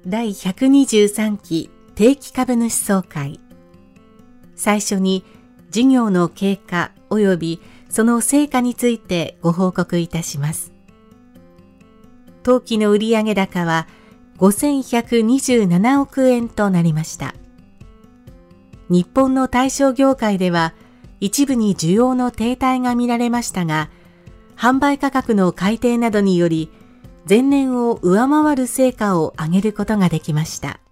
第123期定期株主総会。最初に事業の経過及びその成果についてご報告いたします。当期の売上高は5127億円となりました。日本の対象業界では一部に需要の停滞が見られましたが、販売価格の改定などにより前年を上回る成果を上げることができました。